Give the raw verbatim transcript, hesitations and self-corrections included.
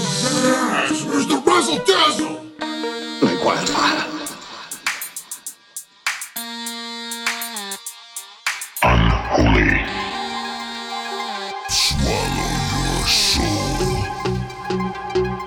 Yes, where's the razzle dazzle? Be quiet, man. Unholy. Swallow your soul.